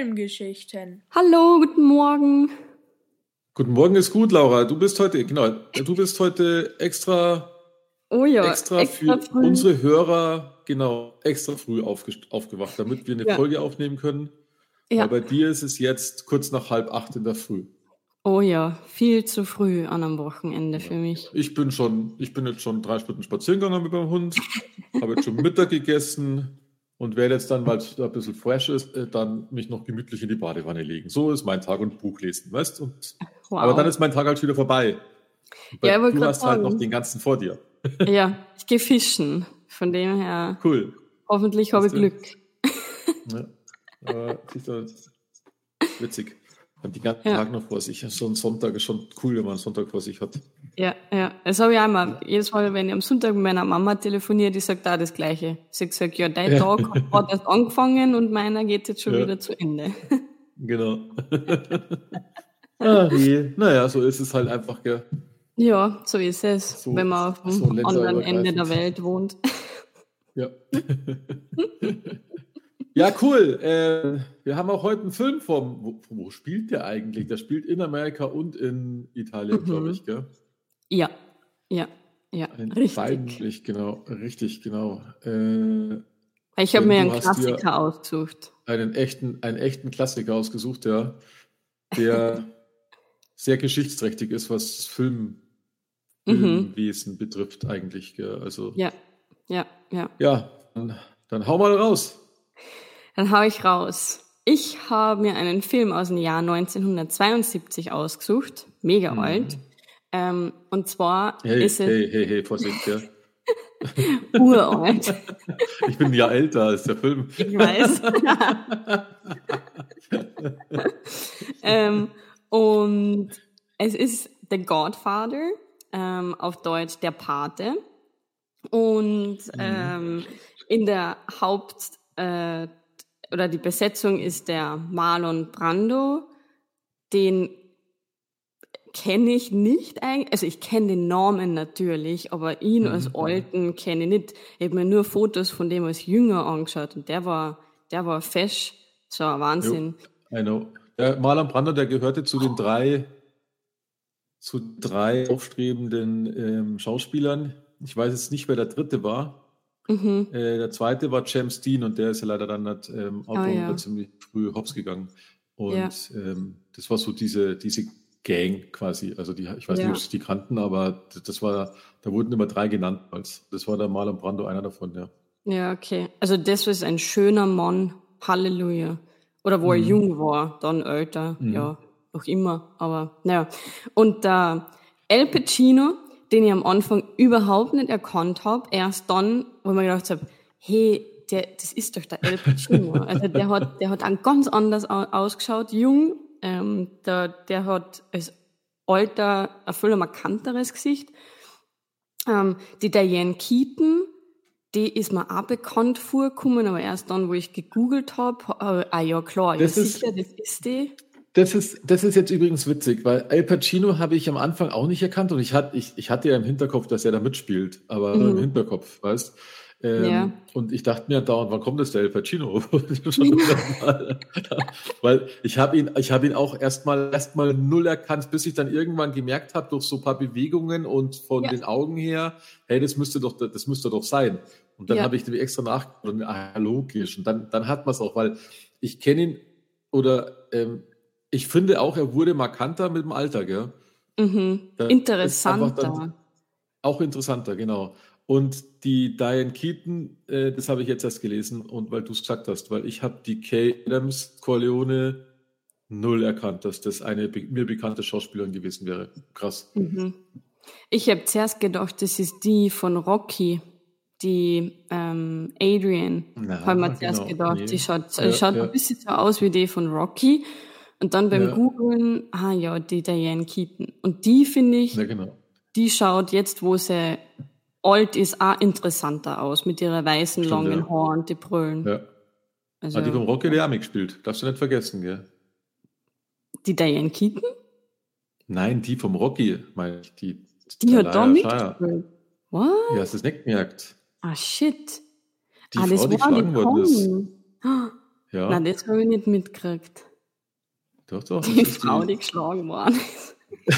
Filmgeschichten. Hallo, guten Morgen. Guten Morgen ist gut, Laura. Du bist heute extra Oh ja, extra extra für früh. unsere Hörer, extra früh aufgewacht, damit wir eine Ja, Folge aufnehmen können. ja. Weil bei dir ist es jetzt kurz nach 7:30 in der Früh. Oh ja, viel zu früh an einem Wochenende für Ja. mich. Ich bin jetzt schon 3 Stunden spazieren gegangen mit meinem Hund, habe jetzt schon Mittag gegessen und werde jetzt dann, weil es ein bisschen fresh ist, dann mich noch gemütlich in die Badewanne legen. So ist mein Tag und Buch lesen, weißt du? Aber dann Wow. ist mein Tag halt wieder vorbei. Ja, ich wollte Du gerade hast halt noch den sagen. ganzen vor dir. Ja, ich gehe fischen. Von dem her, Cool. hoffentlich habe ich Siehst du? Glück. Ja. Aber siehst du, das ist witzig. Und den ganzen Ja, Tag noch vor sich. So ein Sonntag ist schon cool, wenn man einen Sonntag vor sich hat. ja, ja. Das habe ich auch immer. Jedes Mal, wenn ich am Sonntag mit meiner Mama telefoniere, die sagt auch das Gleiche. Sie sagt, ja, dein Ja, Tag hat gerade erst angefangen und meiner geht jetzt schon ja, wieder zu Ende. genau. Ach je. Naja, so ist es halt einfach, gell. Ja, so ist es, wenn So, man auf so dem anderen Ende der länderübergreifend. Welt wohnt. Ja. Ja, cool. Wir haben auch heute einen Film wo spielt der eigentlich? Der spielt in Amerika und in Italien, glaube ich, Mhm. gell? Ja, ja, ja, In beiden, richtig. richtig, genau. Ich habe Denn mir du einen hast dir Klassiker ausgesucht. einen echten Klassiker ausgesucht, ja, der sehr geschichtsträchtig ist, was Mhm. Filmwesen betrifft eigentlich, gell? Also, Ja, ja, ja. ja, dann hau mal raus. Dann hau ich raus. Ich habe mir einen Film aus dem Jahr 1972 ausgesucht, mega alt. Und zwar ist es Hey, Vorsicht, gell? uralt. Ich bin ja älter als der Film. Ich weiß. Und es ist The Godfather, auf Deutsch Der Pate. Und in der oder die Besetzung ist der Marlon Brando. Den kenne ich nicht eigentlich. Also ich kenne den Namen natürlich, aber ihn als Alten kenne ich nicht. Ich habe mir nur Fotos von dem als Jünger angeschaut und der war fesch. So ein Jo, Wahnsinn. I know. Der Marlon Brando, der gehörte zu drei aufstrebenden Schauspielern. Ich weiß jetzt nicht, wer der dritte war. Der zweite war James Dean und der ist ja leider dann mit Oh Autounfall ja, ziemlich früh hops gegangen. ja, Und das war so diese Gang quasi. Also ich weiß nicht, ob ja. sie die kannten, aber da wurden immer 3 genannt. Das war der Marlon Brando, einer davon, ja. Ja, okay. Also das ist ein schöner Mann. Halleluja. Oder wo er jung war, dann älter, ja, noch immer. Aber naja. Und der Al Pacino, den ich am Anfang überhaupt nicht erkannt habe, erst dann, wo ich mir gedacht habe, hey, das ist doch der Al Pacino. Also der hat auch ganz anders ausgeschaut, jung. Der hat als Alter ein viel markanteres Gesicht. Die Diane Keaton, die ist mir auch bekannt vorgekommen, aber erst dann, wo ich gegoogelt habe, ja klar, ja Das ist, sicher, das ist die. das ist jetzt übrigens witzig, weil Al Pacino habe ich am Anfang auch nicht erkannt und ich hatte ja im Hinterkopf, dass er da mitspielt, aber nur im Hinterkopf, weißt. Ja, Und ich dachte mir dauernd, wann kommt das der Al Pacino? Schon hundertmal. Weil ich habe ihn auch erstmal null erkannt, bis ich dann irgendwann gemerkt habe, durch so ein paar Bewegungen und von ja, den Augen her, hey, das müsste doch sein. Und dann ja. habe ich nämlich extra nachgeguckt und logisch. Und dann hat man es auch, weil ich kenne ihn oder ich finde auch, er wurde markanter mit dem Alter, gell? Da ist einfach dann Interessanter. auch interessanter, genau. Und die Diane Keaton, das habe ich jetzt erst gelesen und weil du es gesagt hast, weil ich habe die Kay Adams Corleone null erkannt, dass das eine mir bekannte Schauspielerin gewesen wäre. Krass. Ich habe zuerst gedacht, das ist die von Rocky, die Adrian. Habe mir Na, zuerst genau. gedacht, die Nee. schaut Ja, ein bisschen so aus wie die von Rocky. Und dann beim ja, Googlen, ja, die Diane Keaton. Und die finde ich, genau. die schaut jetzt, wo sie alt ist, auch interessanter aus, mit ihren weißen, Stimmt, langen ja. Haaren und die Brüllen. Ja. Also, Die vom Rocky, die auch mitgespielt. Darfst du nicht vergessen, gell? die Diane Keaton, Nein, die vom Rocky, meine ich, die die hat da Talia Shire. mitgespielt. Ja, What? hast du es nicht gemerkt? Ah, shit. Die Das Frau, die war die geschlagen worden ist. Connie. Ah, Ja. Nein, das habe ich nicht mitgekriegt. Doch, doch. Die Frau, die geschlagen worden ist.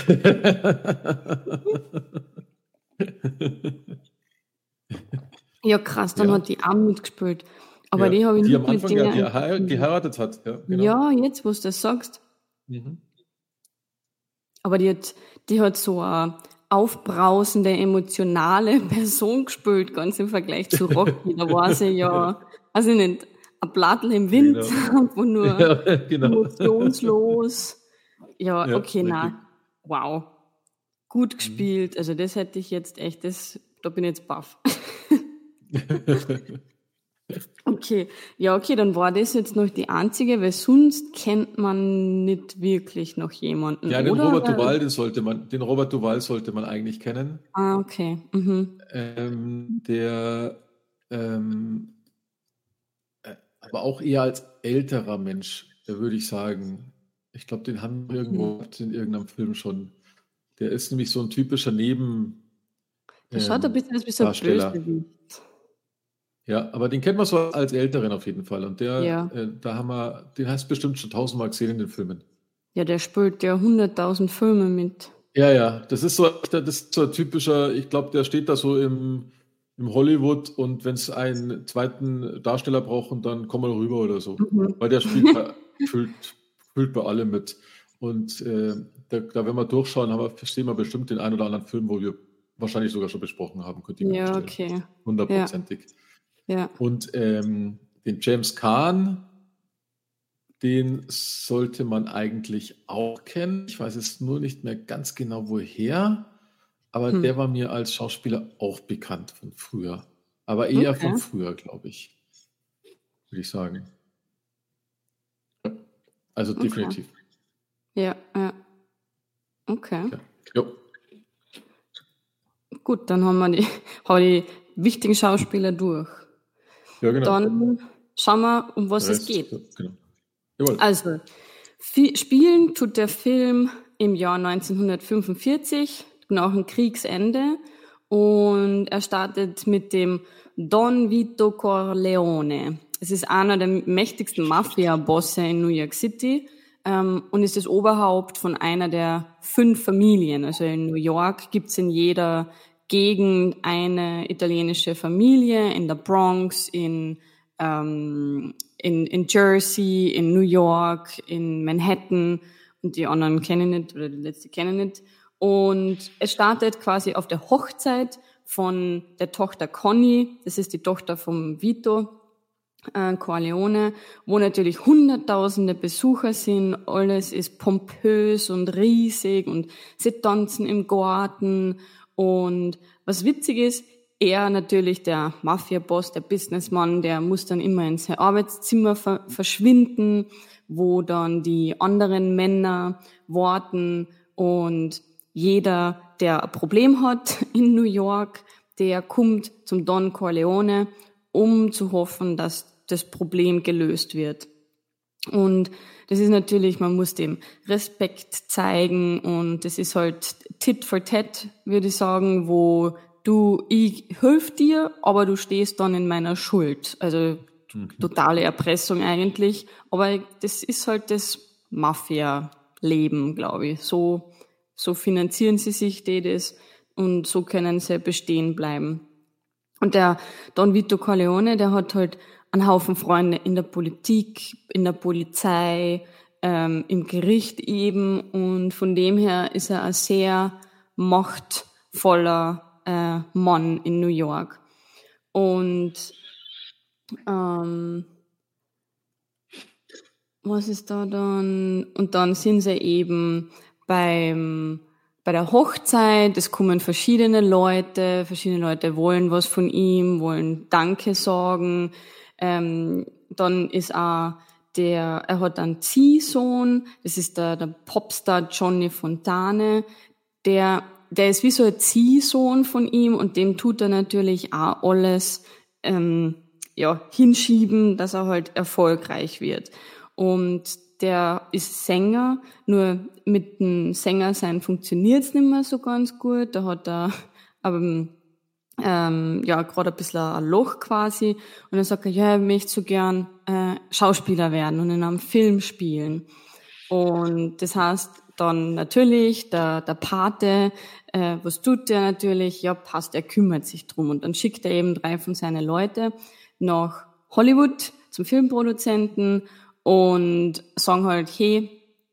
Ja, krass, dann Ja. hat die auch mitgespielt. Aber Ja. die habe ich Die nicht am mit Anfang ja der. geheiratet hat. Ja, genau. Ja, jetzt, wo du das sagst. Mhm. Aber die hat so eine aufbrausende, emotionale Person gespielt, ganz im Vergleich zu Rocky. Da war sie ja, also nicht, ein Blattl im Wind, Genau. einfach nur Ja, genau. emotionslos. Ja, Ja, okay, richtig. na, wow. Gut gespielt. Also das hätte ich jetzt echt, da bin ich jetzt baff. Okay, ja, okay, dann war das jetzt noch die einzige, weil sonst kennt man nicht wirklich noch jemanden, Ja, den oder? Robert Duval, den Robert Duval sollte man eigentlich kennen. Ah, okay. Mhm. Der aber auch eher als älterer Mensch, würde ich sagen. Ich glaube, den haben wir irgendwo in irgendeinem Film schon. Der ist nämlich so ein typischer Der schaut ein bisschen aus wie so ein Darsteller. Bösewicht. Ja, aber den kennt man so als Älteren auf jeden Fall. Und Ja. den hast du bestimmt schon tausendmal gesehen in den Filmen. Ja, der spielt ja 100.000 Filme mit. Ja, ja, das ist so ein typischer, ich glaube, der steht da so im Hollywood und wenn es einen zweiten Darsteller brauchen, dann komm mal rüber oder so. Weil der fühlt bei allem mit. Und da, wenn wir durchschauen, verstehen wir bestimmt den einen oder anderen Film, wo wir wahrscheinlich sogar schon besprochen haben, könnte ich mir Ja, vorstellen. okay. 100%ig. Ja. Und den James Caan, den sollte man eigentlich auch kennen. Ich weiß es nur nicht mehr ganz genau woher, aber der war mir als Schauspieler auch bekannt von früher. Aber eher von früher, glaube ich. Würde ich sagen. Also definitiv. Ja, ja. Okay. Ja. Jo. Gut, dann haben wir die wichtigen Schauspieler durch. Ja, genau. Dann schauen wir, um was es geht. Ja, genau. Jawohl. Also, spielen tut der Film im Jahr 1945, nach dem Kriegsende. Und er startet mit dem Don Vito Corleone. Es ist einer der mächtigsten Mafia-Bosse in New York City und ist das Oberhaupt von einer der 5 Familien. Also in New York gibt's in jeder Gegend eine italienische Familie, in der Bronx, in Jersey, in New York, in Manhattan und die anderen kennen nicht oder die letzte kennen nicht. Und es startet quasi auf der Hochzeit von der Tochter Connie, das ist die Tochter vom Vito Corleone, wo natürlich hunderttausende Besucher sind, alles ist pompös und riesig und sie tanzen im Garten und was witzig ist, er natürlich, der Mafia-Boss, der Businessmann, der muss dann immer in sein Arbeitszimmer verschwinden, wo dann die anderen Männer warten und jeder, der ein Problem hat in New York, der kommt zum Don Corleone, um zu hoffen, dass das Problem gelöst wird. Und das ist natürlich, man muss dem Respekt zeigen und das ist halt Tit for Tat, würde ich sagen, wo ich hilf dir, aber du stehst dann in meiner Schuld. Also totale Erpressung eigentlich. Aber das ist halt das Mafia-Leben, glaube ich. So finanzieren sie sich das und so können sie bestehen bleiben. Und der Don Vito Corleone, der hat halt einen Haufen Freunde in der Politik, in der Polizei, im Gericht eben. Und von dem her ist er ein sehr machtvoller Mann in New York. Und was ist da dann? Und dann sind sie eben bei der Hochzeit, es kommen verschiedene Leute wollen was von ihm, wollen Danke sagen. Dann ist auch er hat einen Ziehsohn, das ist der Popstar Johnny Fontane, der ist wie so ein Ziehsohn von ihm und dem tut er natürlich auch alles hinschieben, dass er halt erfolgreich wird. Und der ist Sänger, nur mit dem Sänger sein funktioniert's nicht mehr so ganz gut. Da hat er gerade ein bisschen ein Loch quasi. Und dann sagt er, ja, ich möchte so gern Schauspieler werden und in einem Film spielen. Und das heißt dann natürlich, der Pate, was tut der natürlich? Ja, passt, er kümmert sich drum. Und dann schickt er eben 3 von seinen Leuten nach Hollywood zum Filmproduzenten und sagen halt, hey,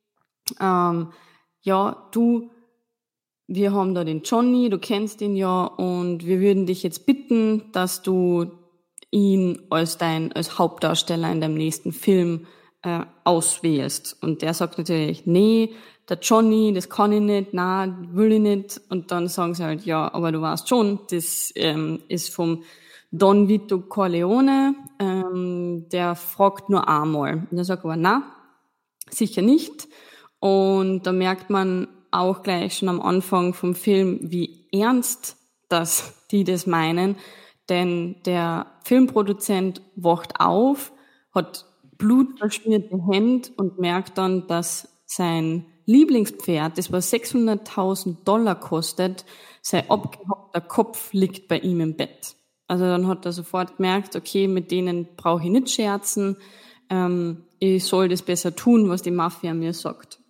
wir haben da den Johnny, du kennst ihn ja, und wir würden dich jetzt bitten, dass du ihn als Hauptdarsteller in deinem nächsten Film auswählst. Und der sagt natürlich, nee, der Johnny, das kann ich nicht, nein, will ich nicht. Und dann sagen sie halt, ja, aber du weißt schon, das ist vom Don Vito Corleone, der fragt nur einmal. Und er sagt aber, na, sicher nicht. Und da merkt man auch gleich schon am Anfang vom Film, wie ernst die das meinen. Denn der Filmproduzent wacht auf, hat blutverschmierte Hände und merkt dann, dass sein Lieblingspferd, das was $600.000 kostet, sein abgehackter Kopf liegt bei ihm im Bett. Also dann hat er sofort gemerkt, okay, mit denen brauche ich nicht scherzen, ich soll das besser tun, was die Mafia mir sagt.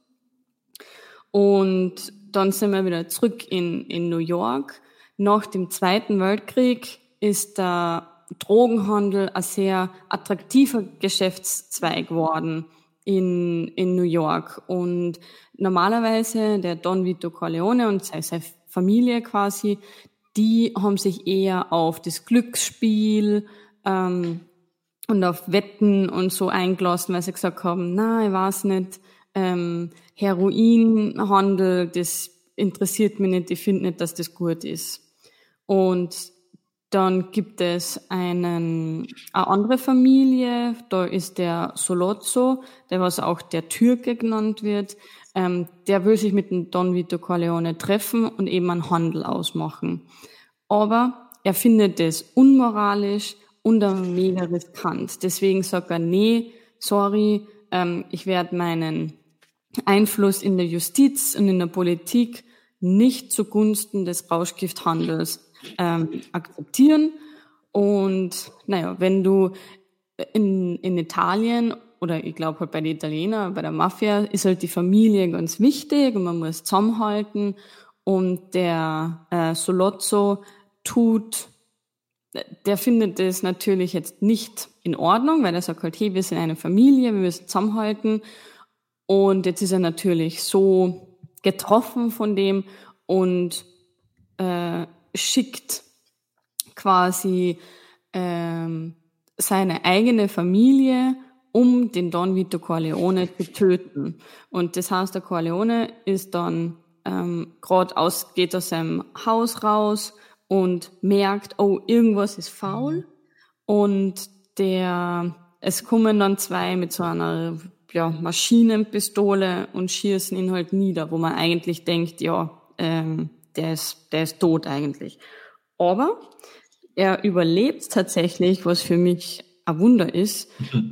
Und dann sind wir wieder zurück in New York. Nach dem Zweiten Weltkrieg ist der Drogenhandel ein sehr attraktiver Geschäftszweig geworden in New York. Und normalerweise der Don Vito Corleone und seine Familie quasi, die haben sich eher auf das Glücksspiel und auf Wetten und so eingelassen, weil sie gesagt haben, na, ich weiß nicht, Heroinhandel, das interessiert mich nicht, ich finde nicht, dass das gut ist. Und dann gibt es eine andere Familie, da ist der Sollozzo, der was auch der Türke genannt wird, der will sich mit dem Don Vito Corleone treffen und eben einen Handel ausmachen. Aber er findet es unmoralisch und mega riskant. Deswegen sagt er, nee, sorry, ich werde meinen Einfluss in der Justiz und in der Politik nicht zugunsten des Rauschgifthandels akzeptieren. Und wenn du in Italien, oder ich glaube halt bei den Italienern, bei der Mafia, ist halt die Familie ganz wichtig und man muss zusammenhalten. Und der Sollozzo der findet das natürlich jetzt nicht in Ordnung, weil er sagt halt, hey, wir sind eine Familie, wir müssen zusammenhalten. Und jetzt ist er natürlich so getroffen von dem und schickt quasi seine eigene Familie, um den Don Vito Corleone zu töten. Und das heißt, der Corleone ist dann geht aus seinem Haus raus und merkt, oh, irgendwas ist faul. Und es kommen dann 2 mit so einer Maschinenpistole und schießen ihn halt nieder, wo man eigentlich denkt, der ist tot eigentlich. Aber er überlebt tatsächlich, was für mich ein Wunder ist.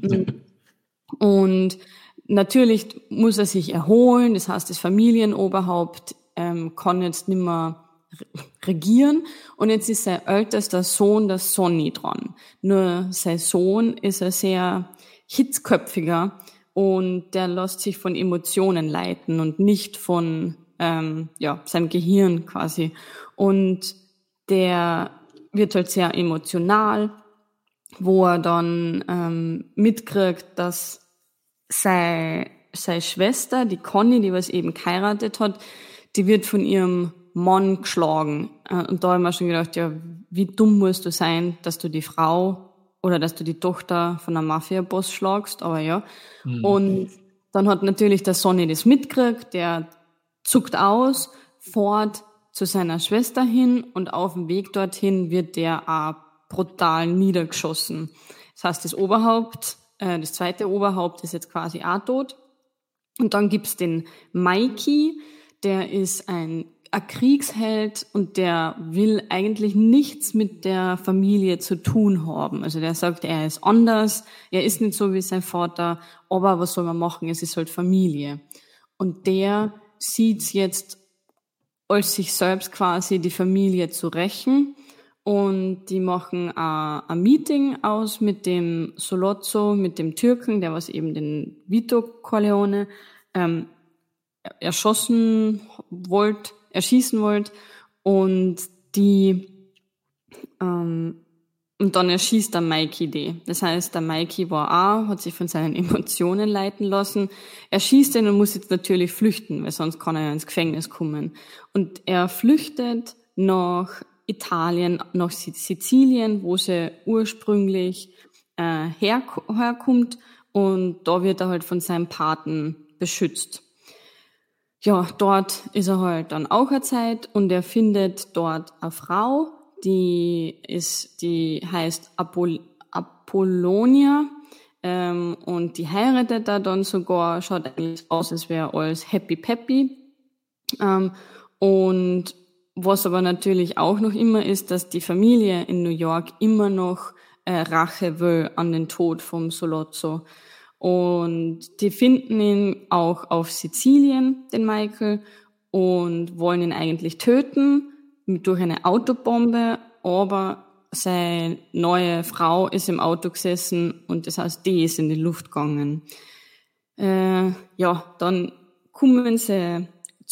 Und natürlich muss er sich erholen, das heißt, das Familienoberhaupt kann jetzt nicht mehr regieren und jetzt ist sein ältester Sohn, der Sonny, dran. Nur sein Sohn ist ein sehr hitzköpfiger und der lässt sich von Emotionen leiten und nicht von seinem Gehirn quasi. Und der wird halt sehr emotional, wo er dann mitkriegt, dass seine Schwester, die Conny, die was eben geheiratet hat, die wird von ihrem Mann geschlagen. Und da haben wir schon gedacht, ja, wie dumm musst du sein, dass du die Frau oder dass du die Tochter von einem Mafia-Boss schlagst, aber ja. Und dann hat natürlich der Sonny das mitgekriegt, der zuckt aus, fährt zu seiner Schwester hin und auf dem Weg dorthin wird der auch brutal niedergeschossen. Das heißt, das zweite Oberhaupt ist jetzt quasi auch tot. Und dann gibt's den Mikey, der ist ein Kriegsheld und der will eigentlich nichts mit der Familie zu tun haben. Also der sagt, er ist anders, er ist nicht so wie sein Vater, aber was soll man machen, es ist halt Familie. Und der sieht's jetzt als sich selbst quasi die Familie zu rächen und die machen ein Meeting aus mit dem Sollozzo, mit dem Türken, der was eben den Vito Corleone erschießen wollte und und dann erschießt der Mikey die. Das heißt, der Mikey hat sich von seinen Emotionen leiten lassen. Er schießt ihn und muss jetzt natürlich flüchten, weil sonst kann er ja ins Gefängnis kommen. Und er flüchtet nach Italien, nach Sizilien, wo sie ursprünglich herkommt, und da wird er halt von seinem Paten beschützt. Ja, dort ist er halt dann auch eine Zeit und er findet dort eine Frau, die heißt Apollonia, und die heiratet er dann sogar, schaut eigentlich aus, als wäre alles happy peppy. Und was aber natürlich auch noch immer ist, dass die Familie in New York immer noch Rache will an den Tod vom Sollozzo. Und die finden ihn auch auf Sizilien, den Michael, und wollen ihn eigentlich töten durch eine Autobombe, aber seine neue Frau ist im Auto gesessen und das heißt, die ist in die Luft gegangen. Dann kommen sie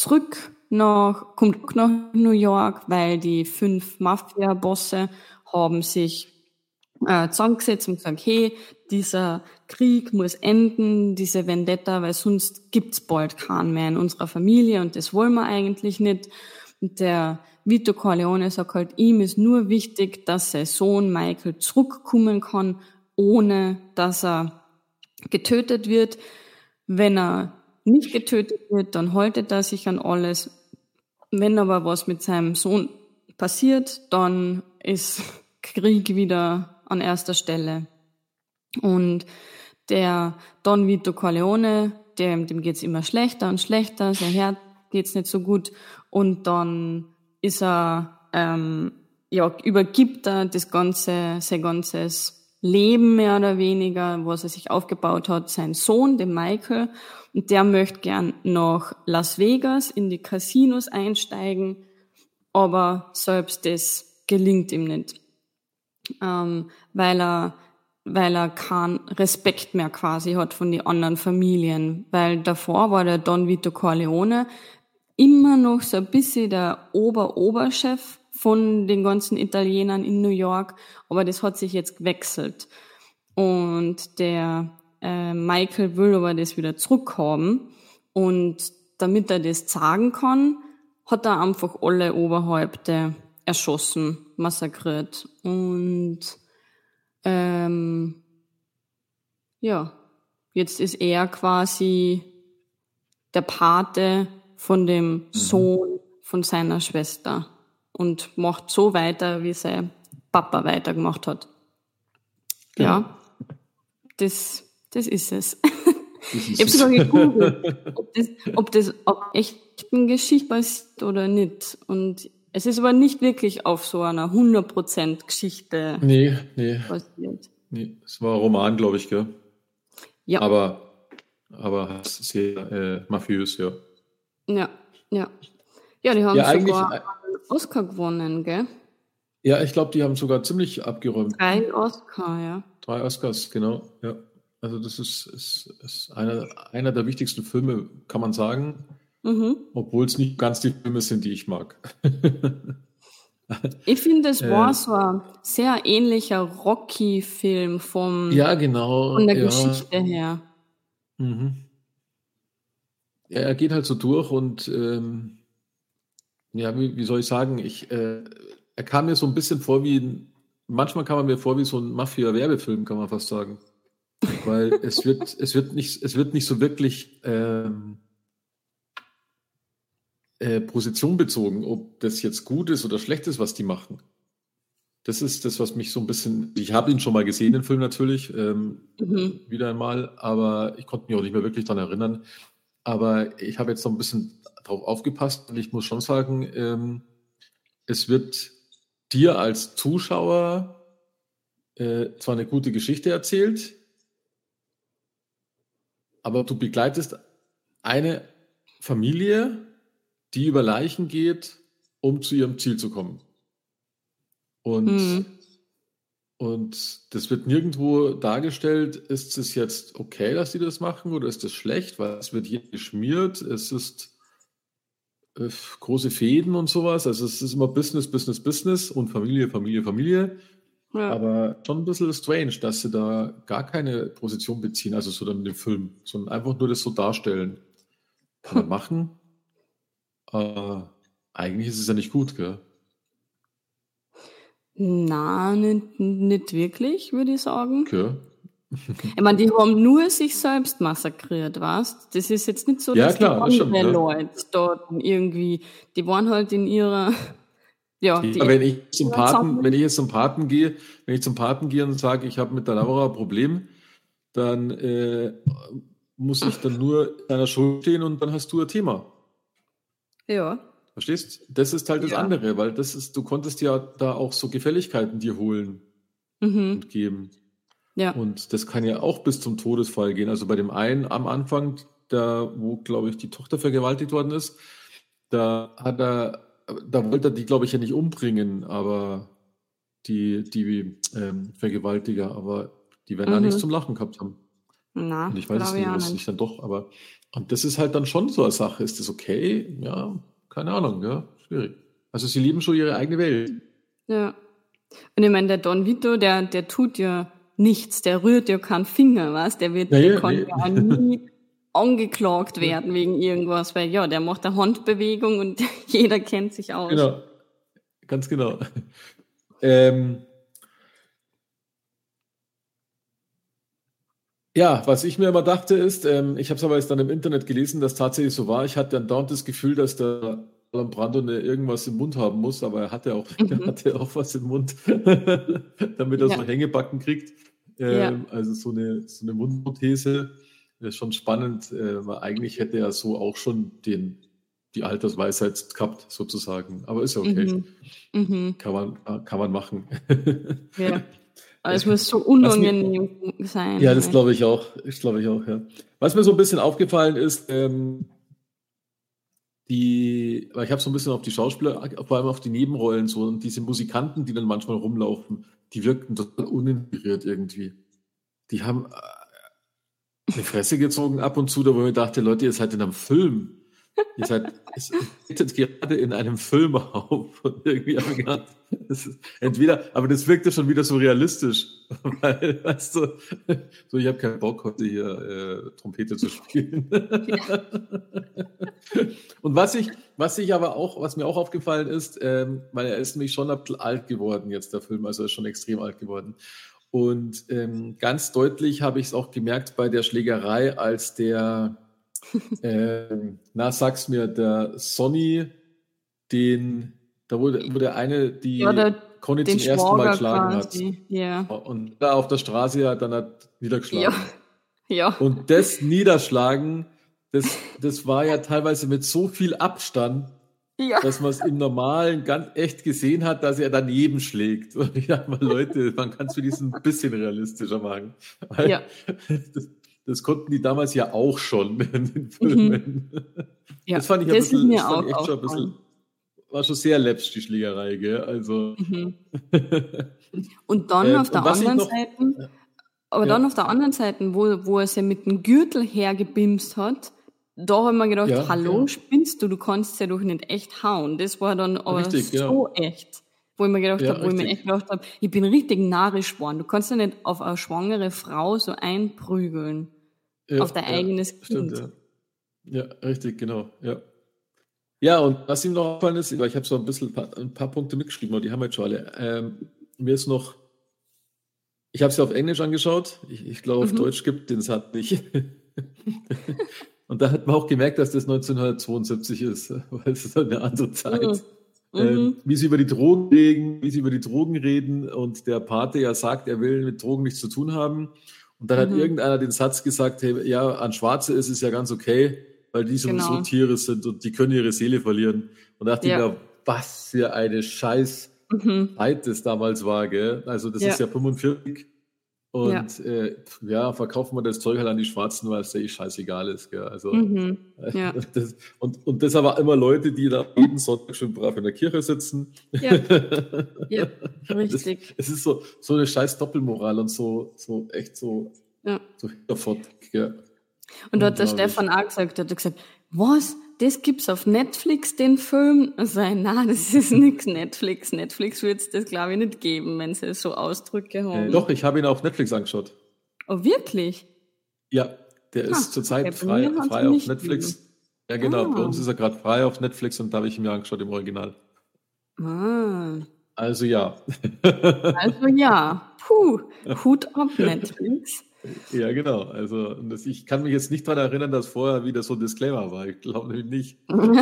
kommt nach New York, weil die 5 Mafia-Bosse haben sich zusammengesetzt und gesagt, hey, dieser Krieg muss enden, diese Vendetta, weil sonst gibt's bald keinen mehr in unserer Familie und das wollen wir eigentlich nicht. Und der Vito Corleone sagt halt, ihm ist nur wichtig, dass sein Sohn Michael zurückkommen kann, ohne dass er getötet wird. Wenn er nicht getötet wird, dann haltet er sich an alles. Wenn aber was mit seinem Sohn passiert, dann ist Krieg wieder an erster Stelle. Und der Don Vito Corleone, dem geht's immer schlechter und schlechter, sein Herz geht's nicht so gut, und dann ist er, übergibt er sein ganzes Leben mehr oder weniger, was er sich aufgebaut hat, sein Sohn, dem Michael, und der möchte gern nach Las Vegas in die Casinos einsteigen, aber selbst das gelingt ihm nicht, weil er keinen Respekt mehr quasi hat von den anderen Familien, weil davor war der Don Vito Corleone immer noch so ein bisschen der Oberchef von den ganzen Italienern in New York, aber das hat sich jetzt gewechselt. Und der Michael will aber das wieder zurückhaben, und damit er das sagen kann, hat er einfach alle Oberhäupte erschossen, massakriert. Und jetzt ist er quasi der Pate von dem Sohn von seiner Schwester und macht so weiter, wie sein Papa weitergemacht hat. Ja, das ist es. Ich habe sogar gegoogelt, ob das auf echten Geschichte basiert oder nicht. Und es ist aber nicht wirklich auf so einer 100% Geschichte basiert. Nee, es war ein Roman, glaube ich, gell? Ja. Aber sehr mafiös, ja. Ja. Ja, die haben sogar einen Oscar gewonnen, gell? Ja, ich glaube, die haben sogar ziemlich abgeräumt. 3 Oscar, ja. 3 Oscars, genau, ja. Also das ist einer der wichtigsten Filme, kann man sagen. Obwohl es nicht ganz die Filme sind, die ich mag. Ich finde, es war so ein sehr ähnlicher Rocky-Film von der Geschichte her. Mhm. Ja, er geht halt so durch und wie soll ich sagen, er kam mir so ein bisschen vor manchmal kam er mir vor wie so ein Mafia-Werbefilm, kann man fast sagen. Weil es wird nicht so wirklich Position bezogen, ob das jetzt gut ist oder schlecht ist, was die machen. Das ist das, was mich so ein bisschen, ich habe ihn schon mal gesehen, den Film natürlich, wieder einmal, aber ich konnte mich auch nicht mehr wirklich daran erinnern. Aber ich habe jetzt noch ein bisschen drauf aufgepasst und ich muss schon sagen, es wird dir als Zuschauer zwar eine gute Geschichte erzählt, aber du begleitest eine Familie, die über Leichen geht, um zu ihrem Ziel zu kommen. Und das wird nirgendwo dargestellt, ist es jetzt okay, dass die das machen oder ist das schlecht, weil es wird hier geschmiert, es ist große Fäden und sowas, also es ist immer Business, Business, Business und Familie, Familie, Familie, aber schon ein bisschen strange, dass sie da gar keine Position beziehen, also so dann in dem Film, sondern einfach nur das so darstellen. Kann man machen, eigentlich ist es ja nicht gut, gell? Na, nicht wirklich, würde ich sagen. Okay. Ich meine, die haben nur sich selbst massakriert, weißt? Das ist jetzt nicht so, Ja, dass klar, das die stimmt, anderen ja. Leute dort irgendwie, die waren halt in ihrer, ja, die Wenn ich zum Paten gehe und sage, ich habe mit der Laura ein Problem, dann muss ich dann nur deiner Schuld stehen und dann hast du ein Thema. Ja. Verstehst? Das ist halt das Ja. andere, weil du konntest ja da auch so Gefälligkeiten dir holen und geben. Ja. Und das kann ja auch bis zum Todesfall gehen. Also bei dem einen am Anfang, wo, glaube ich, die Tochter vergewaltigt worden ist, da wollte er die, glaube ich, ja nicht umbringen, aber die Vergewaltiger, aber die werden da nichts zum Lachen gehabt haben. Na, Und ich weiß es glaube nicht, ich auch was nicht. ich dann doch, aber und das ist halt dann schon so eine Sache. Ist das okay? Ja, keine Ahnung, ja, schwierig. Also sie leben schon ihre eigene Welt. Ja. Und ich meine, der Don Vito, der tut ja nichts, der rührt ja keinen Finger, was? Der kann ja nie angeklagt werden wegen irgendwas, weil ja, der macht eine Handbewegung und jeder kennt sich aus. Genau, ganz genau. Ja, was ich mir immer dachte ist, ich habe es aber jetzt dann im Internet gelesen, dass tatsächlich so war. Ich hatte dann dauernd das Gefühl, dass der Marlon Brando irgendwas im Mund haben muss, aber er hatte auch was im Mund, damit er so Hängebacken kriegt. Also so eine Mundprothese. Das ist schon spannend, weil eigentlich hätte er so auch schon die Altersweisheit gehabt, sozusagen. Aber ist ja okay. Kann man machen. Ja. Aber es muss so unangenehm sein. Ja, das glaube ich auch. Ja. Was mir so ein bisschen aufgefallen ist, weil ich habe so ein bisschen auf die Schauspieler, vor allem auf die Nebenrollen so und diese Musikanten, die dann manchmal rumlaufen, die wirkten total uninspiriert irgendwie. Die haben eine Fresse gezogen ab und zu, da wo ich mir dachte, Leute, ihr seid in einem Film. Ihr tretet gerade in einem Film auf. Und irgendwie habe ich gedacht, aber das wirkte schon wieder so realistisch. Weil, weißt du, so ich habe keinen Bock, heute hier Trompete zu spielen. Ja. Und was mir auch aufgefallen ist, weil er ist nämlich schon ein bisschen alt geworden jetzt, der Film, also er ist schon extrem alt geworden. Und ganz deutlich habe ich es auch gemerkt bei der Schlägerei, als sag's mir, der Sonny, da wurde der eine, die Conny zum ersten Mal geschlagen quasi hat. Ja. Und da auf der Straße dann hat niedergeschlagen. Ja. Und das Niederschlagen, das war ja teilweise mit so viel Abstand, dass man es im Normalen ganz echt gesehen hat, dass er daneben schlägt. Und ich dachte mal, Leute, man kann es wenigstens ein bisschen realistischer machen. Weil das konnten die damals ja auch schon in den Filmen. Ja, das fand ich war schon sehr läppisch, die Schlägerei, gell? Also. Und dann auf der anderen Seite, dann auf der anderen Seite, wo er sich mit dem Gürtel hergebimst hat, da haben wir gedacht, hallo, spinnst du kannst ja doch nicht echt hauen. Das war dann aber echt. Wo ich mir gedacht habe, ich bin richtig narrisch geworden. Du kannst ja nicht auf eine schwangere Frau so einprügeln. Auf dein eigenes Kind. Stimmt, ja, richtig, genau. Ja, und was ihm noch aufgefallen ist, weil ich habe so ein paar Punkte mitgeschrieben, aber die haben wir jetzt schon alle. Mir ist noch, ich habe es ja auf Englisch angeschaut. Ich glaube, auf Deutsch gibt den Satz nicht. Und da hat man auch gemerkt, dass das 1972 ist, weil es ist eine andere Zeit. Wie sie über die Drogen reden und der Pate ja sagt, er will mit Drogen nichts zu tun haben. Und dann hat irgendeiner den Satz gesagt, hey, ja, an Schwarze ist es ja ganz okay, weil die sowieso Tiere sind und die können ihre Seele verlieren. Und da dachte ich mir, was für eine scheiß Zeit das damals war, gell? Also das ist ja 45 Und verkaufen wir das Zeug halt an die Schwarzen, weil es ja scheißegal ist. Gell? Also, Ja. und das aber immer Leute, die da jeden Sonntag schön brav in der Kirche sitzen. Ja, ja, richtig. Es ist so eine scheiß Doppelmoral und so echt so hinterfort. Ja. Und da hat der Stefan auch gesagt, was? Das gibt's auf Netflix, den Film? Nein, das ist nix Netflix. Netflix wird's das, glaube ich, nicht geben, wenn sie so Ausdrücke haben. Doch, ich habe ihn auf Netflix angeschaut. Oh, wirklich? Ja, der ist zurzeit frei auf Netflix. Geben. Ja, genau. Bei uns ist er gerade frei auf Netflix und da habe ich ihn mir angeschaut im Original. Also ja. Puh, Hut ab Netflix. Ja, genau. Also ich kann mich jetzt nicht daran erinnern, dass vorher wieder so ein Disclaimer war. Ich glaube nämlich nicht.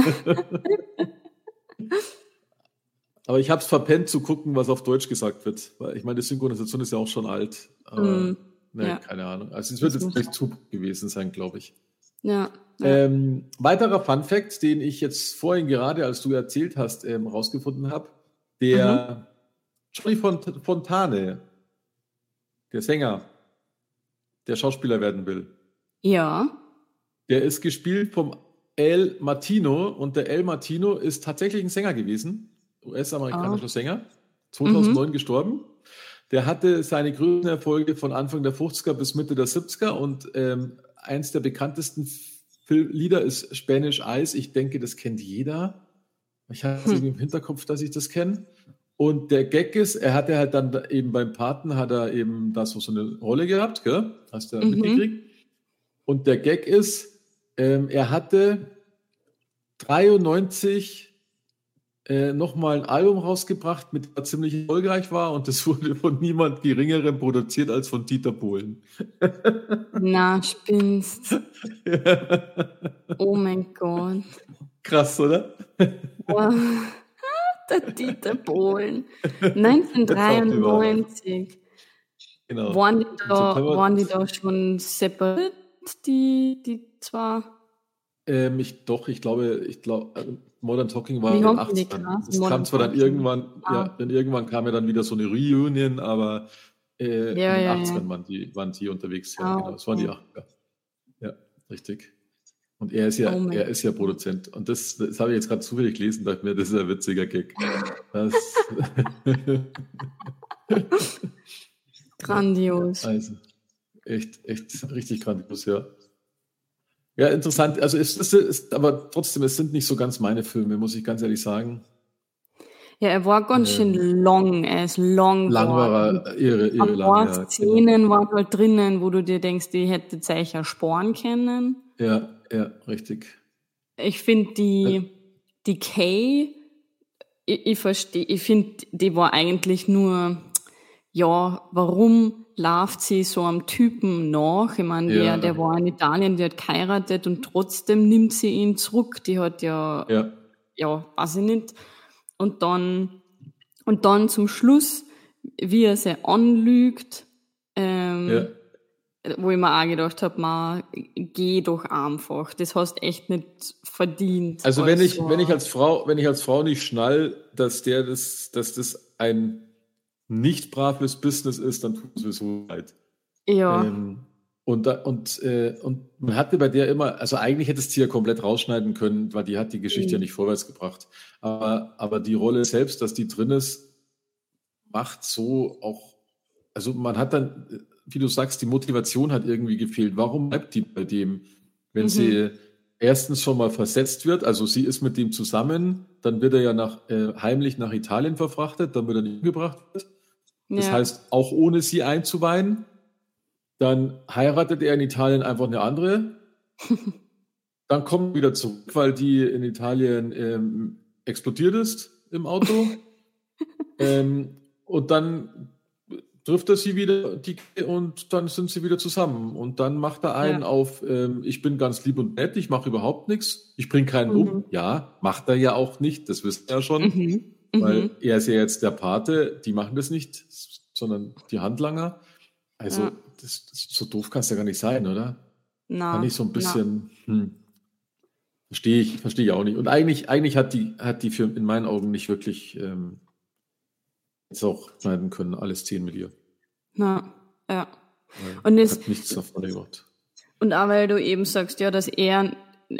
Aber ich habe es verpennt zu gucken, was auf Deutsch gesagt wird. Weil ich meine, die Synchronisation ist ja auch schon alt. Aber keine Ahnung. Also es wird jetzt nicht zu gewesen sein, glaube ich. Ja. Weiterer Funfact, den ich jetzt vorhin gerade, als du erzählt hast, rausgefunden habe. Der Johnny Fontane, der Sänger, der Schauspieler werden will. Ja. Der ist gespielt vom El Martino und der El Martino ist tatsächlich ein Sänger gewesen, US-amerikanischer Sänger, 2009 gestorben. Der hatte seine größten Erfolge von Anfang der 50er bis Mitte der 70er und eins der bekanntesten Lieder ist Spanish Eyes. Ich denke, das kennt jeder. Ich hatte es im Hinterkopf, dass ich das kenne. Und der Gag ist, er hatte halt dann eben beim Paten, hat er eben da so eine Rolle gehabt, gell? Hast du mitgekriegt? Und der Gag ist, er hatte 93 nochmal ein Album rausgebracht, mit dem er ziemlich erfolgreich war und das wurde von niemand Geringerem produziert als von Dieter Bohlen. Na, spinnst. Oh mein Gott. Krass, oder? Wow. Der Dieter Bohlen. 1993. Genau. Waren die da schon separiert, die zwei? Ich glaube, Modern Talking war in den 80ern. Das kam zwar dann irgendwann, irgendwann kam ja dann wieder so eine Reunion, aber in den 80ern waren die unterwegs. Ja, genau. Das waren die 80er. Ja, richtig. Und er ist ja Produzent. Und das habe ich jetzt gerade zufällig gelesen, dachte mir, das ist ein witziger Gag. Grandios. Also, echt richtig grandios, ja. Ja, interessant. Also es ist, aber trotzdem, es sind nicht so ganz meine Filme, muss ich ganz ehrlich sagen. Ja, er war ganz schön lang. Er ist lang war er, irre lang. Ein paar Szenen waren halt drinnen, wo du dir denkst, die hätte euch ersparen können. Ja, richtig. Ich finde die Kay, ich finde, die war eigentlich nur, warum läuft sie so einem Typen nach? Ich meine, der war in Italien, die hat geheiratet und trotzdem nimmt sie ihn zurück. Die hat weiß ich nicht. Und dann zum Schluss, wie er sie anlügt, wo ich mir auch gedacht habe, geh doch einfach. Das hast echt nicht verdient. Also wenn ich als Frau nicht schnall, dass das ein nicht braves Business ist, dann tut es mir so leid. Ja. Und man hatte bei der immer, also eigentlich hättest du ja komplett rausschneiden können, weil die hat die Geschichte ja nicht vorwärts gebracht. Aber die Rolle selbst, dass die drin ist, macht so auch, also man hat dann, wie du sagst, die Motivation hat irgendwie gefehlt. Warum bleibt die bei dem, wenn sie erstens schon mal versetzt wird, also sie ist mit dem zusammen, dann wird er ja heimlich nach Italien verfrachtet, dann wird er nicht umgebracht. Das heißt, auch ohne sie einzuweihen, dann heiratet er in Italien einfach eine andere, dann kommt er wieder zurück, weil die in Italien explodiert ist im Auto und dann trifft er sie wieder und dann sind sie wieder zusammen. Und dann macht er einen auf, ich bin ganz lieb und nett, ich mache überhaupt nichts, ich bringe keinen um. Ja, macht er ja auch nicht, das wissen wir ja schon, weil er ist ja jetzt der Pate, die machen das nicht, sondern die Handlanger. Also das so doof kann es ja gar nicht sein, oder? Kann ich so ein bisschen, verstehe ich auch nicht. Und eigentlich hat die Firma in meinen Augen nicht wirklich jetzt auch schneiden können, alle Szenen mit ihr. Ja. Und hat nichts davon gemacht. Und auch weil du eben sagst, ja, dass er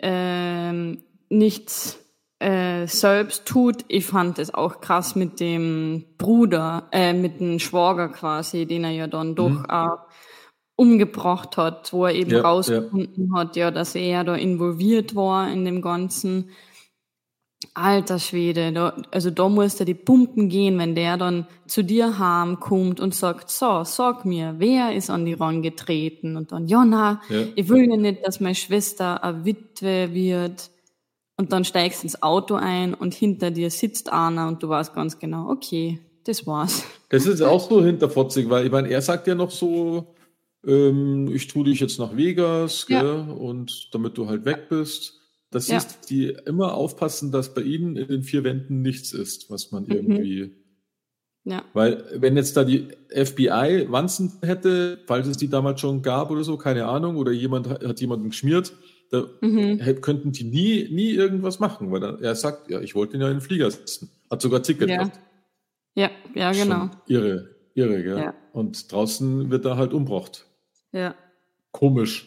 nichts selbst tut. Ich fand es auch krass mit dem Bruder, mit dem Schwager quasi, den er ja dann doch auch umgebracht hat, wo er eben rausgefunden hat, ja, dass er da involviert war in dem Ganzen. Alter Schwede, da muss da die Pumpen gehen, wenn der dann zu dir heimkommt und sagt, so, sag mir, wer ist an die rangetreten? Und dann, ich will ja nicht, dass meine Schwester eine Witwe wird. Und dann steigst du ins Auto ein und hinter dir sitzt einer und du weißt ganz genau, okay, das war's. Das ist auch so hinterfotzig, weil ich meine, er sagt ja noch so, ich tue dich jetzt nach Vegas, gell, und damit du halt weg bist. Das ist, die immer aufpassen, dass bei ihnen in den 4 Wänden nichts ist, was man irgendwie... Ja. Weil wenn jetzt da die FBI Wanzen hätte, falls es die damals schon gab oder so, keine Ahnung, oder jemand hat jemanden geschmiert, da könnten die nie irgendwas machen, weil er sagt, ja, ich wollte ihn ja in den Flieger setzen. Hat sogar Ticket gehabt. Ja, genau. Schon irre, gell? Ja. Und draußen wird er halt umgebracht. Ja. Komisch.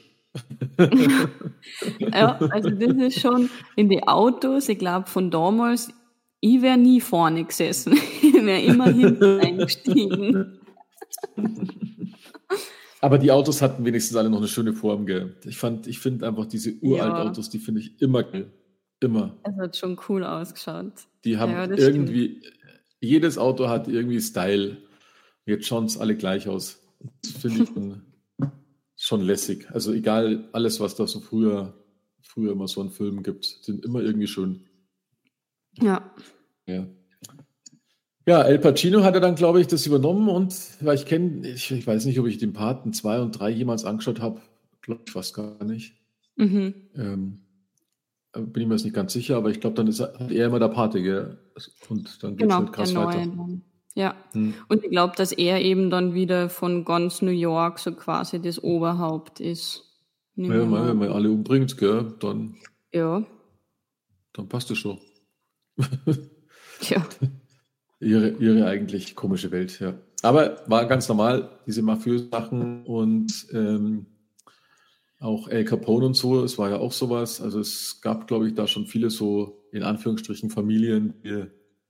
Ja, also das ist schon in die Autos, ich glaube von damals, ich wäre nie vorne gesessen. Ich wäre immer hinten eingestiegen. Aber die Autos hatten wenigstens alle noch eine schöne Form, gell? Ich finde einfach diese uralten Autos, die finde ich immer geil. Immer. Es hat schon cool ausgeschaut. Die haben irgendwie, jedes Auto hat irgendwie Style. Jetzt schauen es alle gleich aus. Das finde ich schon lässig. Also egal, alles, was da so früher immer so an Filmen gibt, sind immer irgendwie schön. Ja. Ja, Al Pacino hat dann, glaube ich, das übernommen und weil ich weiß nicht, ob ich den Paten 2 und 3 jemals angeschaut habe. Glaube ich fast gar nicht. Bin ich mir jetzt nicht ganz sicher, aber ich glaube, dann hat er immer der Pate, gell? Und dann geht es halt krass weiter. Ja, und ich glaube, dass er eben dann wieder von ganz New York so quasi das Oberhaupt ist. Wenn man alle umbringt, gell, dann passt es schon. Ja. Ihre eigentlich komische Welt, ja. Aber war ganz normal, diese mafiösen Sachen und auch Al Capone und so, es war ja auch sowas. Also es gab, glaube ich, da schon viele so, in Anführungsstrichen, Familien, die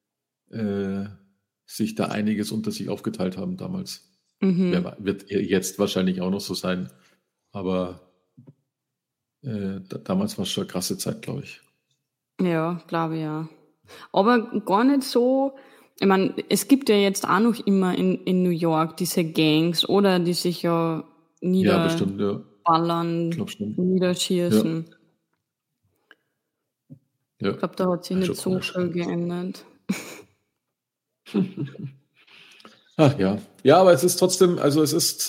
sich da einiges unter sich aufgeteilt haben damals. Wird jetzt wahrscheinlich auch noch so sein. Aber damals war es schon eine krasse Zeit, glaube ich. Ja, glaube ich, ja. Aber gar nicht so, ich meine, es gibt ja jetzt auch noch immer in New York diese Gangs, oder, die sich ja niederballern, niederschießen. Ja. Ich glaube, da hat sich nicht so viel geändert. Ach ja. Ja, aber es ist trotzdem, also es ist,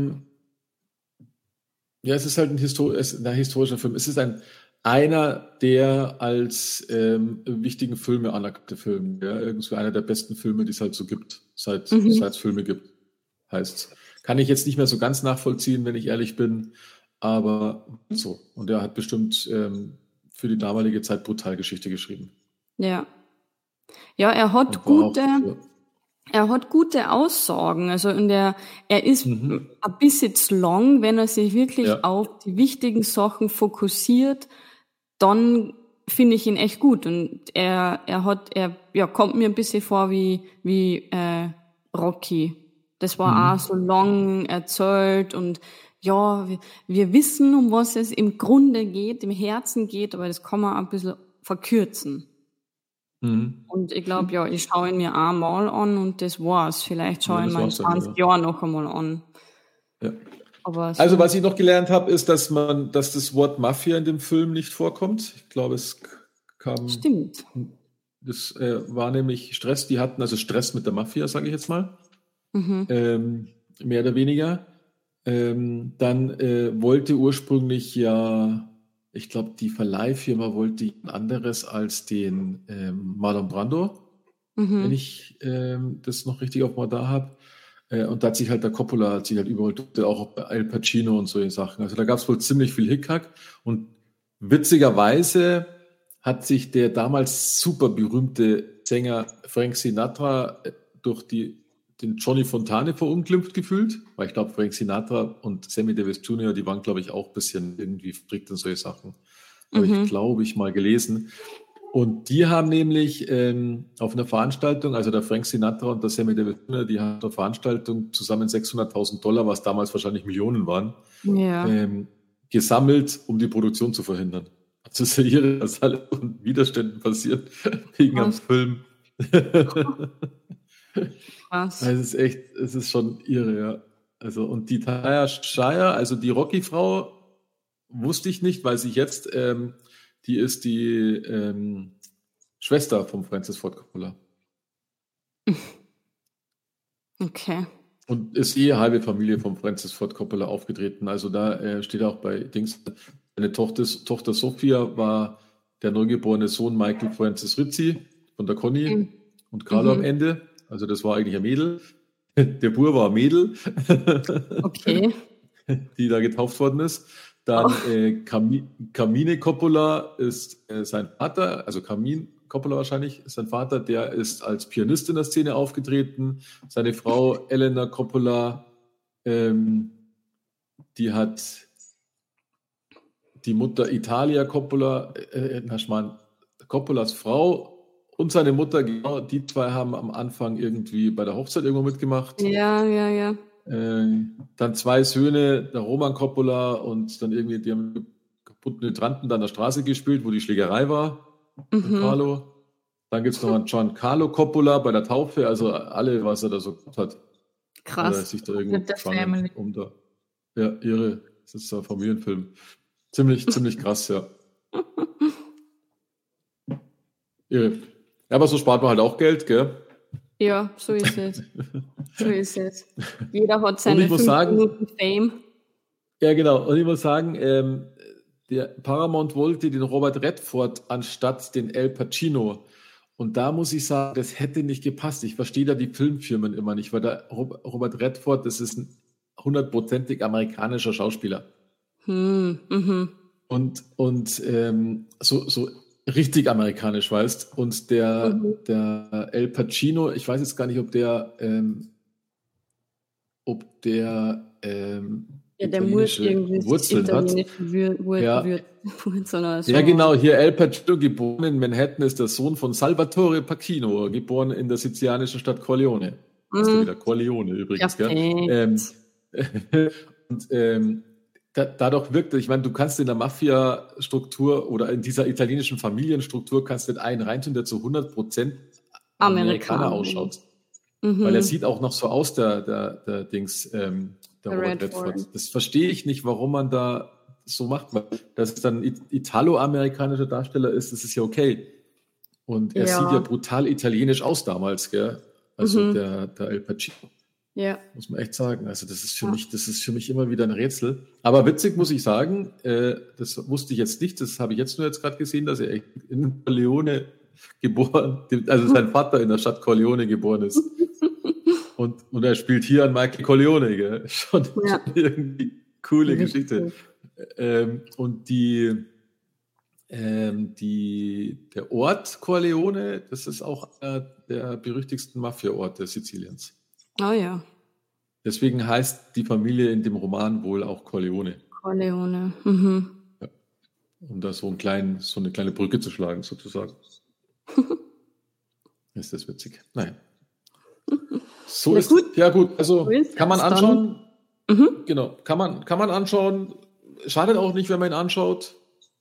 es ist halt ein historischer Film. Es ist einer der als wichtigen Filme anerkannte Filme. Ja? Irgendwie einer der besten Filme, die es halt so gibt, seit es Filme gibt, heißt's. Kann ich jetzt nicht mehr so ganz nachvollziehen, wenn ich ehrlich bin, aber so. Und er hat bestimmt für die damalige Zeit brutal Geschichte geschrieben. Ja. Ja, er hat gute Aussagen. Also er ist ein bisschen zu lang, wenn er sich wirklich auf die wichtigen Sachen fokussiert, dann finde ich ihn echt gut. Und er kommt mir ein bisschen vor wie Rocky. Das war auch so lang erzählt und ja, wir wissen, um was es im Grunde geht, im Herzen geht, aber das kann man ein bisschen verkürzen. Und ich glaube, ich schaue ihn mir einmal an und das war's. Vielleicht schaue ich ihn mal in 20 Jahren noch einmal an. Ja. Aber so, also was ich noch gelernt habe, ist, dass das Wort Mafia in dem Film nicht vorkommt. Ich glaube, es kam... Stimmt. Das war nämlich Stress. Die hatten also Stress mit der Mafia, sage ich jetzt mal. Mehr oder weniger. Dann wollte ursprünglich ich glaube, die Verleihfirma wollte jemand anderes als den Marlon Brando, wenn ich das noch richtig auf Radar habe. Und da hat sich halt der Coppola überall, auch Al Pacino und solche Sachen. Also da gab es wohl ziemlich viel Hickhack. Und witzigerweise hat sich der damals super berühmte Sänger Frank Sinatra durch die den Johnny Fontane verunglimpft gefühlt, weil ich glaube, Frank Sinatra und Sammy Davis Jr., die waren, glaube ich, auch ein bisschen irgendwie verstrickt in solche Sachen. Habe ich, glaube ich, mal gelesen. Und die haben nämlich auf einer Veranstaltung, also der Frank Sinatra und der Sammy Davis Jr., die haben auf einer Veranstaltung zusammen $600.000, was damals wahrscheinlich Millionen waren, gesammelt, um die Produktion zu verhindern. Also es ist ja irre, was alles von Widerständen passiert wegen am Film. Was? Also es ist schon irre, ja. Also, und die Talia Shire, also die Rocky-Frau, wusste ich nicht, weil sie jetzt, die ist die Schwester von Francis Ford Coppola. Okay. Und ist halbe Familie von Francis Ford Coppola aufgetreten. Also da steht auch bei Dings, seine Tochter Sophia war der neugeborene Sohn Michael Francis Rizzi von der Conny und Carlo am Ende. Also das war eigentlich ein Mädel. Der Bur war ein Mädel, Okay. die da getauft worden ist. Dann Carmine Coppola ist sein Vater, also Carmine Coppola wahrscheinlich ist sein Vater, der ist als Pianist in der Szene aufgetreten. Seine Frau Elena Coppola, die hat die Mutter Italia Coppola, Coppolas Frau und seine Mutter, genau, die zwei haben am Anfang irgendwie bei der Hochzeit irgendwo mitgemacht. Ja. Dann 2 Söhne, der Roman Coppola und dann irgendwie, die haben kaputten Hydranten da an der Straße gespielt, wo die Schlägerei war mit Carlo. Dann gibt es noch einen Giancarlo Coppola bei der Taufe, also alle, was er da so hat. Krass. Oder sich da irgendwo gefangen, ja, irre. Das ist ein Familienfilm. Ziemlich krass, ja. Irre. Ja, aber so spart man halt auch Geld, gell? Ja, so ist es. Jeder hat seine 5 Minuten Fame. Ja, genau. Und ich muss sagen, der Paramount wollte den Robert Redford anstatt den Al Pacino. Und da muss ich sagen, das hätte nicht gepasst. Ich verstehe da die Filmfirmen immer nicht, weil der Robert Redford, das ist ein 100%ig amerikanischer Schauspieler. Und so richtig amerikanisch, weißt. Und der Al Pacino, ich weiß jetzt gar nicht, ob der der muss irgendwie Wurzeln hat. So. Ja, genau, hier Al Pacino, geboren in Manhattan, ist der Sohn von Salvatore Pacino, geboren in der sizilianischen Stadt Corleone. Das ist wieder Corleone übrigens, gell? Und dadurch wirkt, ich meine, du kannst in der Mafia-Struktur oder in dieser italienischen Familienstruktur kannst nicht einen reintun, der zu 100% Amerikaner ausschaut. Weil er sieht auch noch so aus, der Robert Redford. Das verstehe ich nicht, warum man da so macht. Weil dass es dann italo-amerikanischer Darsteller ist, das ist ja okay. Und er sieht ja brutal italienisch aus damals, gell? Also der Al Pacino. Ja. Muss man echt sagen. Also das ist für mich immer wieder ein Rätsel. Aber witzig muss ich sagen, das wusste ich jetzt nicht, das habe ich jetzt gerade gesehen, dass er in Corleone geboren, also sein Vater in der Stadt Corleone geboren ist. Und er spielt hier an Michael Corleone, gell? Schon irgendwie coole Geschichte. Und der Ort Corleone, das ist auch einer der berüchtigsten Mafia-Orte Siziliens. Oh ja. Deswegen heißt die Familie in dem Roman wohl auch Corleone. Corleone. Ja. Um da so eine kleine Brücke zu schlagen, sozusagen. Ist das witzig? Nein. So ist gut. Ja gut, also kann man anschauen. Genau, kann man anschauen. Schadet auch nicht, wenn man ihn anschaut.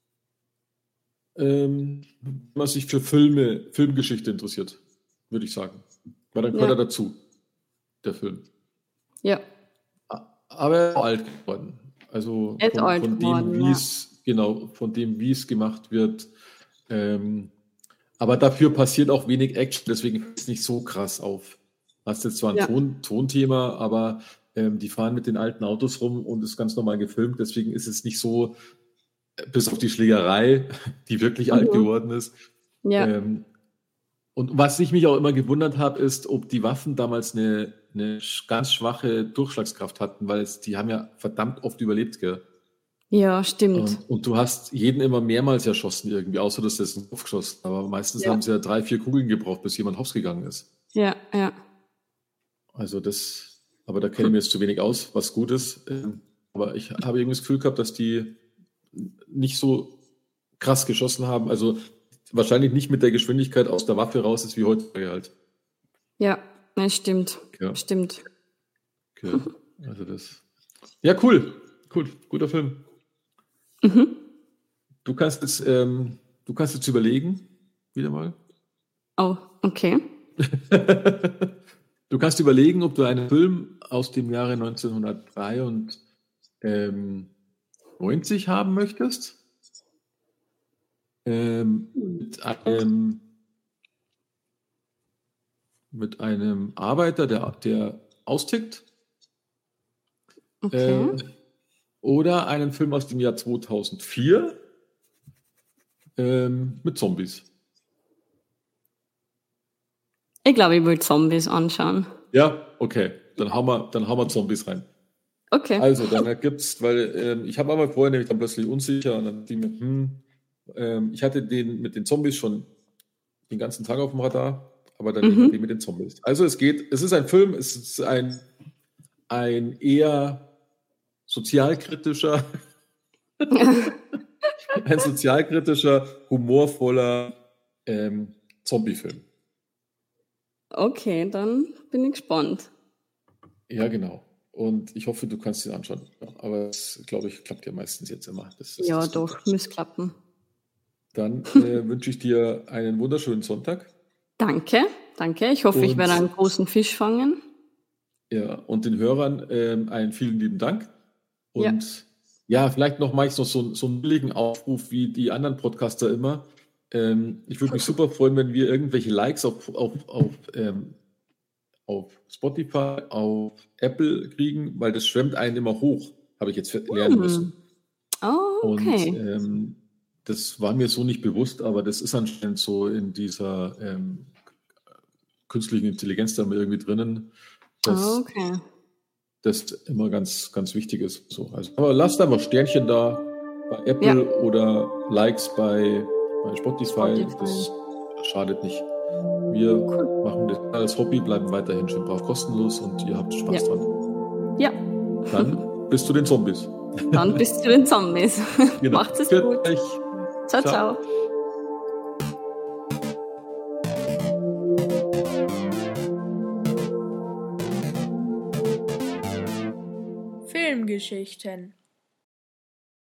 Wenn man sich für Filmgeschichte interessiert, würde ich sagen. Weil dann gehört er dazu, der Film. Ja. Aber er ist alt geworden. Also von dem, wie es gemacht wird. Aber dafür passiert auch wenig Action, deswegen fällt es nicht so krass auf. Hast jetzt zwar ein Tonthema, aber die fahren mit den alten Autos rum und ist ganz normal gefilmt, deswegen ist es nicht so, bis auf die Schlägerei, die wirklich alt geworden ist. Ja. Und was ich mich auch immer gewundert habe, ist, ob die Waffen damals eine ganz schwache Durchschlagskraft hatten, weil die haben ja verdammt oft überlebt, gell? Ja, stimmt. Und du hast jeden immer mehrmals erschossen irgendwie, außer dass das einen Kopf geschossen. Aber meistens haben sie ja 3-4 Kugeln gebraucht, bis jemand hops gegangen ist. Ja. Also aber da kenne ich mir jetzt zu wenig aus, was gut ist. Aber ich habe irgendwie das Gefühl gehabt, dass die nicht so krass geschossen haben. Also wahrscheinlich nicht mit der Geschwindigkeit aus der Waffe raus ist wie heute halt. Ja, das stimmt. Ja. Stimmt. Okay. Also ja, cool. Cool. Guter Film. Du kannst jetzt überlegen, wieder mal. Oh, okay. Du kannst überlegen, ob du einen Film aus dem Jahre 1993 haben möchtest. Mit einem Arbeiter, der austickt. Okay. Oder einen Film aus dem Jahr 2004 mit Zombies. Ich glaube, ich will Zombies anschauen. Ja, okay. Dann hauen wir Zombies rein. Okay. Also, dann ergibt's, weil ich habe einmal vorher nämlich dann plötzlich unsicher und dann dachte ich mir, ich hatte den mit den Zombies schon den ganzen Tag auf dem Radar, aber dann den mit den Zombies. Also es ist ein Film, es ist ein eher sozialkritischer, humorvoller Zombie-Film. Okay, dann bin ich gespannt. Ja, genau. Und ich hoffe, du kannst ihn anschauen. Aber das, glaube ich, klappt ja meistens jetzt immer. Ja, doch, muss klappen. Dann wünsche ich dir einen wunderschönen Sonntag. Danke. Ich hoffe, ich werde einen großen Fisch fangen. Ja, und den Hörern einen vielen lieben Dank. Und ja, vielleicht mache ich noch so einen billigen Aufruf wie die anderen Podcaster immer. Ich würde mich super freuen, wenn wir irgendwelche Likes auf Spotify, auf Apple kriegen, weil das schwemmt einen immer hoch, habe ich jetzt lernen müssen. Oh, okay. Und das war mir so nicht bewusst, aber das ist anscheinend so in dieser künstlichen Intelligenz da irgendwie drinnen, dass das immer ganz, ganz wichtig ist. So, also, aber lasst einfach Sternchen da bei Apple oder Likes bei Spotify. Das schadet nicht. Wir machen das als Hobby, bleiben weiterhin schön brav kostenlos und ihr habt Spaß dran. Ja. Dann bis zu den Zombies. Genau. Macht es gut. Ciao. Filmgeschichten